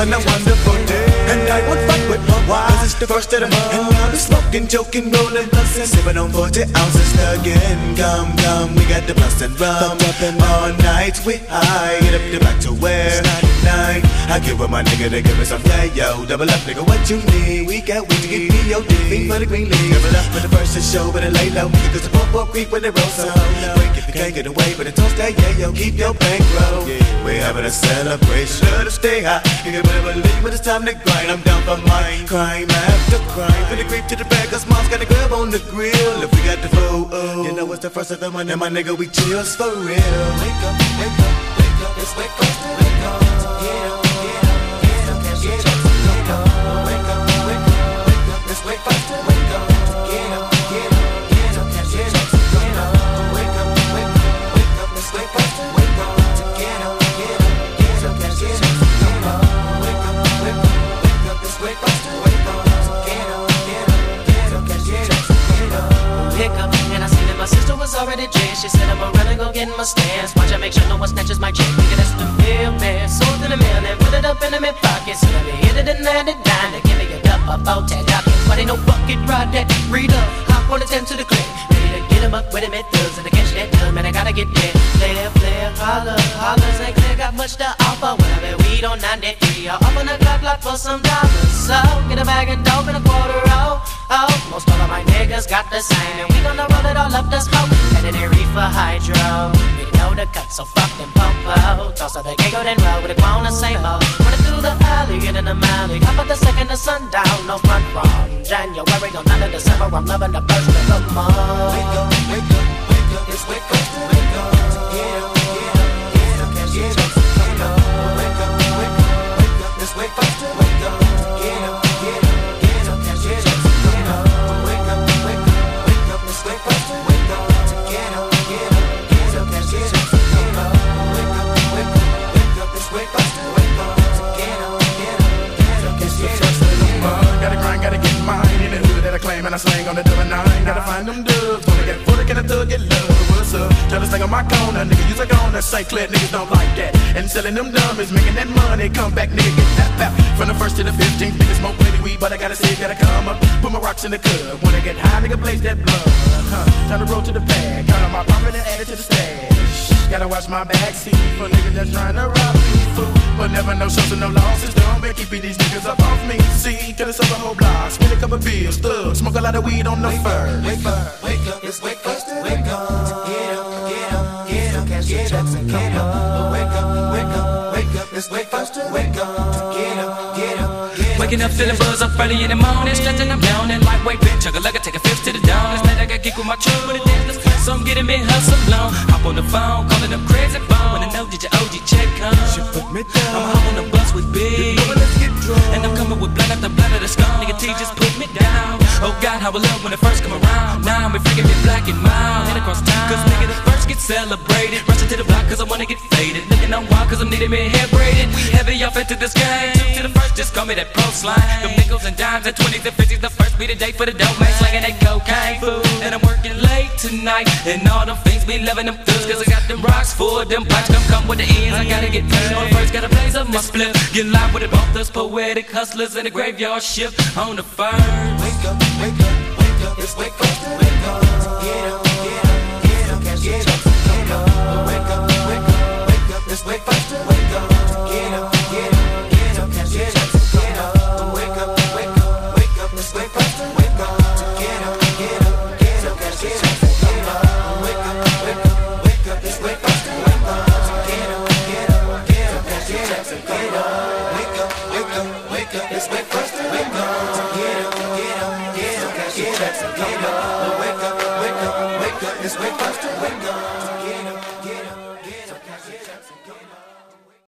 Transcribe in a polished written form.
having a wonderful day. And I won't fight with my wife, 'cause it's the first of the month. And I'll be smoking, joking, rolling, bustin', sipping on 40 ounces again. Come, we got the plus and rum. All night we high, get up the back to where 99. I give up my nigga to give me some play, yo. Double up, nigga, what you need? We got weed to get me, yo. Fiend for the green leaf. Double up for the first to show, but it lay low. Cause the pop creep when they roll so. Break if you can't get away, but the toast that, yeah, yo. Keep your bankroll. We're having a celebration. Let us stay high. You can better believe when it's time to grind. I'm down for mine. Crime after crime. For the creep to the back, cause mom's got a grub on the grill. If we got the food, you know it's the first of the month. And my nigga, we chills for real. Wake up, wake up, wake up. It's wake up, wake up. Get up, get up, get up. Get up, wake up, wake up, wake up, wake up. It's wake up, wake up. Get up, get up, get up. Get up, get up. Wake up, wake up, wake up. It's wake up, wake up. Get up, get up, get up. Get up, wake up, wake up, wake up. It's wake up, wake up. Get up, get up, get up. Get up, pick up, and I seen that my sister was already dressed. She said I'm gonna go get my stance. Watch I make sure no one snatches my check. Nigga, that's the real man. Sold in the mail and put it up in the mid pocket. So let me hit it and land it down. To give me a cup of boat-tag docket. Why they no bucket ride that? Read up, hop on the 10 to the click. Ready to get him up with him, it does. And to catch that dub, man, I gotta get there. Player, holler, hollers ain't clear, got much to offer. When I bet weed on 93, I'll open the clock for some dollars. So, get a bag of dope and a quarter roll. Oh, most all of my niggas got the same. And we gonna roll it all up the smoke. And then they reefer hydro. We know the cut, so fuck them popo. Toss out the giggle, then roll with a grown and same old. Running through the alley, get in the alley. Hop up the second the sundown, no front from January on 9 of December. I'm loving the first of the month. Wake up, wake up, wake up. It's wake up, wake up. Get up, get up, get up, get up, get up. Wake up, wake up, wake up. It's wake up, wake up. Get up, get up, get up, get up, get up. Wake up, wake up, wake up. It's wake up, wake up. Get up, get up, get up, get up, get up. Wake up, wake up, wake up. It's wake up, wake up. Get up, get up, get up, get up. Gotta grind, gotta get mine. In the hood that I claim and I slang on the double nine. Gotta find them dubs. Wanna get full, can a thug get love? What's up? Jealous thing on my corner, nigga. Use a goner. St. Clair niggas don't like that. And selling them dummies, making that money. Come back, nigga, get that back. From the 1st to the 15th, nigga smoke plenty weed, but I gotta say, gotta come up. Put my rocks in the cup. Wanna get high, nigga, blaze that blood. Time to roll to the bag. Count on my profit and add it to the stash. Gotta watch my backseat for niggas that's trying to rob me. Fool, but never no shows and no losses. Don't make keeping these niggas up off me. See, coulda sold a whole block, spend a couple bills, thug, smoke a lot of weed on the first. Wake up, wake up, it's wake up, wake up. Get up, get up, get up, get up, get up. Wake up, wake up, wake up, it's wake up, wake up. Get up, get up, get up. Waking up feeling buzz up early in the morning, stretching I'm down and lightweight bitch. Chug a lugger, take a fifth to the dawn. Last night I got kicked with my truck with a dance, so I'm getting me hustle long. Hop on the phone, calling them crazy phone. Wanna know did your OG check come? She put me down. I'm home on the bus with B, Let's get drunk. and I'm coming with blood after blood of the skull. Nigga T just put me down. Oh God, how I love when it first come around. Now I'm freaking me black and mild, head across town. Cause nigga the first get celebrated. Rushing to the block cause I wanna get faded. Looking on wild cause I'm needing me hair braided. We heavy off into this game. Two to the first, just call me that pro slime. Them nickels and dimes and 20s and 50s. The first be the day for the dope man slanging that cocaine food. And I'm working late tonight. And all them things be loving them thugs. Cause I got them rocks for them pipes. Come with the ends, I gotta get paid. On the first, gotta blaze up my split. Get live with it, both us poetic hustlers in the graveyard shift on the first. Wake up, wake up, wake up, it's wake up, wake up. Get up.